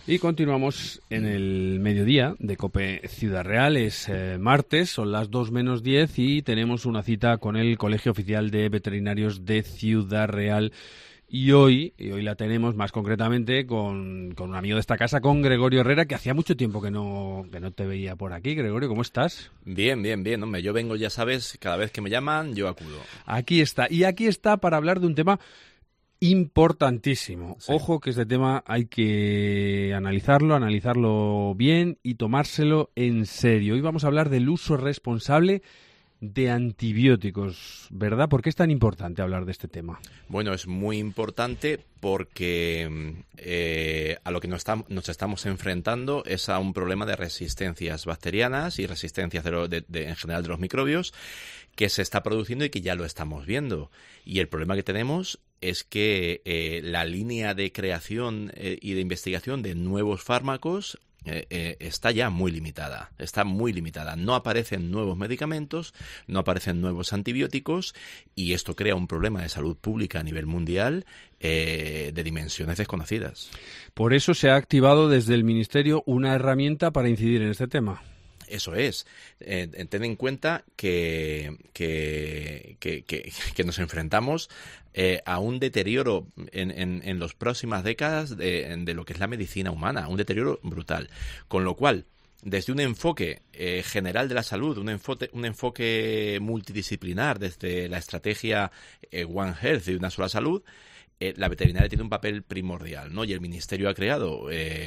Y continuamos en el mediodía de COPE Ciudad Real. Es martes, son las 2:10 y tenemos una cita con el Colegio Oficial de Veterinarios de Ciudad Real. Y hoy la tenemos más concretamente con un amigo de esta casa, con Gregorio Herrera, que hacía mucho tiempo que no te veía por aquí. Gregorio, ¿cómo estás? Bien, hombre. Yo vengo, ya sabes, cada vez que me llaman, yo acudo. Aquí está. Y aquí está para hablar de un tema importantísimo. Sí. Ojo que este tema hay que analizarlo bien y tomárselo en serio. Hoy vamos a hablar del uso responsable de antibióticos, ¿verdad? ¿Por qué es tan importante hablar de este tema? Bueno, es muy importante porque a lo que nos estamos enfrentando es a un problema de resistencias bacterianas y resistencias en general de los microbios que se está produciendo y que ya lo estamos viendo. Y el problema que tenemos es que la línea de creación y de investigación de nuevos fármacos está ya muy limitada, no aparecen nuevos medicamentos, no aparecen nuevos antibióticos y esto crea un problema de salud pública a nivel mundial de dimensiones desconocidas. Por eso se ha activado desde el Ministerio una herramienta para incidir en este tema. Eso es. Ten en cuenta que nos enfrentamos a un deterioro en las próximas décadas de lo que es la medicina humana, un deterioro brutal. Con lo cual, desde un enfoque general de la salud, un enfoque multidisciplinar, desde la estrategia One Health de una sola salud, la veterinaria tiene un papel primordial, ¿no? Y el Ministerio ha creado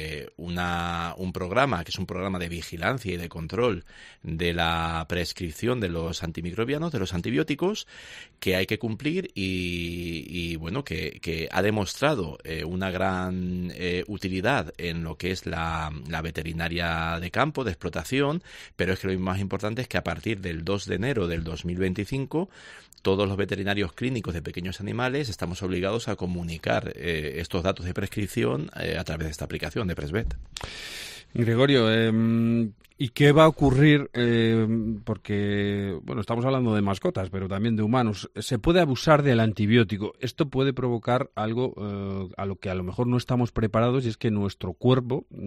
un programa, que es un programa de vigilancia y de control de la prescripción de los antimicrobianos, de los antibióticos, que hay que cumplir y bueno, que ha demostrado una gran utilidad en lo que es la veterinaria de campo, de explotación, pero es que lo más importante es que a partir del 2 de enero del 2025 todos los veterinarios clínicos de pequeños animales estamos obligados a comunicar estos datos de prescripción a través de esta aplicación de Presvet. Gregorio, ¿y qué va a ocurrir? Porque, bueno, estamos hablando de mascotas, pero también de humanos. Se puede abusar del antibiótico. Esto puede provocar algo a lo que a lo mejor no estamos preparados, y es que nuestro cuerpo o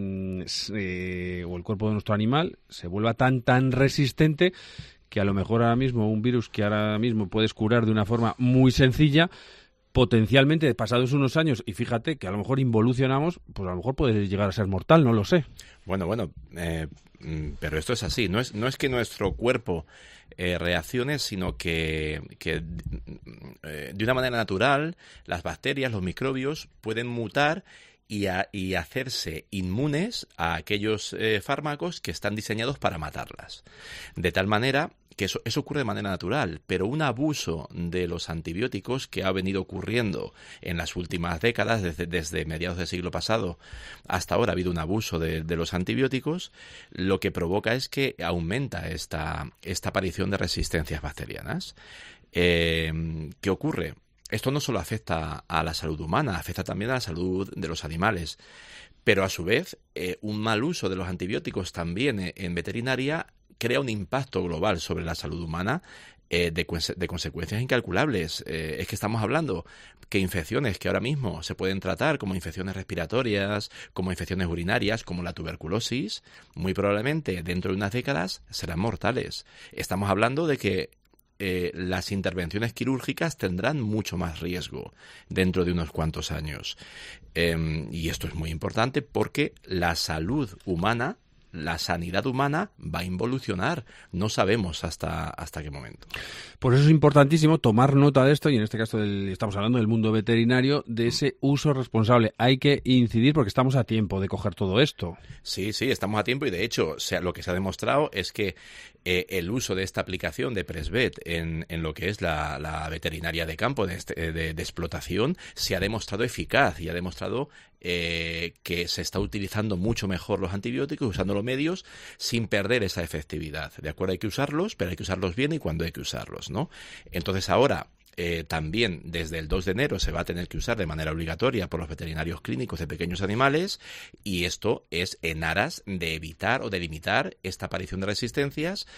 el cuerpo de nuestro animal se vuelva tan resistente que a lo mejor ahora mismo un virus que ahora mismo puedes curar de una forma muy sencilla, potencialmente pasados unos años, y fíjate que a lo mejor involucionamos, pues a lo mejor puede llegar a ser mortal, no lo sé. Bueno, pero esto es así. No es que nuestro cuerpo reaccione, sino que de una manera natural las bacterias, los microbios pueden mutar y hacerse inmunes a aquellos fármacos que están diseñados para matarlas. De tal manera que eso ocurre de manera natural, pero un abuso de los antibióticos que ha venido ocurriendo en las últimas décadas, desde mediados del siglo pasado hasta ahora ha habido un abuso de los antibióticos, lo que provoca es que aumenta esta aparición de resistencias bacterianas. ¿Qué ocurre? Esto no solo afecta a la salud humana, afecta también a la salud de los animales. Pero a su vez, un mal uso de los antibióticos también en veterinaria crea un impacto global sobre la salud humana de consecuencias incalculables. Es que estamos hablando que infecciones que ahora mismo se pueden tratar como infecciones respiratorias, como infecciones urinarias, como la tuberculosis, muy probablemente dentro de unas décadas serán mortales. Estamos hablando de que las intervenciones quirúrgicas tendrán mucho más riesgo dentro de unos cuantos años. Y esto es muy importante porque la salud humana, la sanidad humana va a involucionar. No sabemos hasta qué momento. Por eso es importantísimo tomar nota de esto, y en este caso estamos hablando del mundo veterinario, de ese uso responsable. Hay que incidir porque estamos a tiempo de coger todo esto. Sí, estamos a tiempo y de hecho lo que se ha demostrado es que el uso de esta aplicación de Presvet en lo que es la veterinaria de campo, de explotación, se ha demostrado eficaz y ha demostrado que se está utilizando mucho mejor los antibióticos, usando los medios sin perder esa efectividad. De acuerdo, hay que usarlos, pero hay que usarlos bien y cuando hay que usarlos, ¿no? Entonces ahora también desde el 2 de enero se va a tener que usar de manera obligatoria por los veterinarios clínicos de pequeños animales, y esto es en aras de evitar o de limitar esta aparición de resistencias,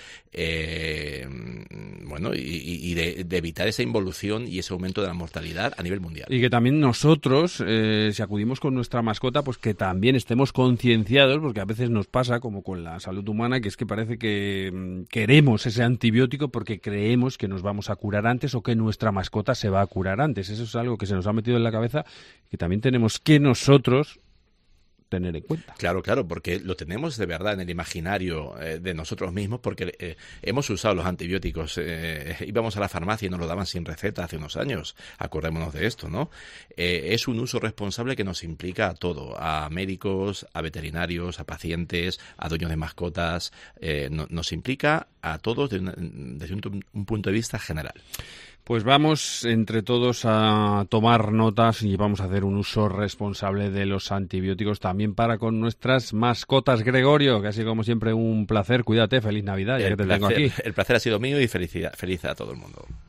bueno, y de evitar esa involución y ese aumento de la mortalidad a nivel mundial. Y que también nosotros, si acudimos con nuestra mascota, pues que también estemos concienciados, porque a veces nos pasa, como con la salud humana, que es que parece que queremos ese antibiótico porque creemos que nos vamos a curar antes o que nuestra mascota se va a curar antes. Eso es algo que se nos ha metido en la cabeza y que también tenemos que nosotros tener en cuenta. Claro, porque lo tenemos de verdad en el imaginario de nosotros mismos, porque hemos usado los antibióticos, íbamos a la farmacia y nos lo daban sin receta hace unos años, acordémonos de esto, ¿no? Es un uso responsable que nos implica a todo, a médicos, a veterinarios, a pacientes, a dueños de mascotas, nos implica a todos desde un punto de vista general. Pues vamos entre todos a tomar notas y vamos a hacer un uso responsable de los antibióticos también para con nuestras mascotas. Gregorio, que ha sido como siempre un placer. Cuídate, feliz Navidad, ya que te tengo aquí. El placer ha sido mío y feliz a todo el mundo.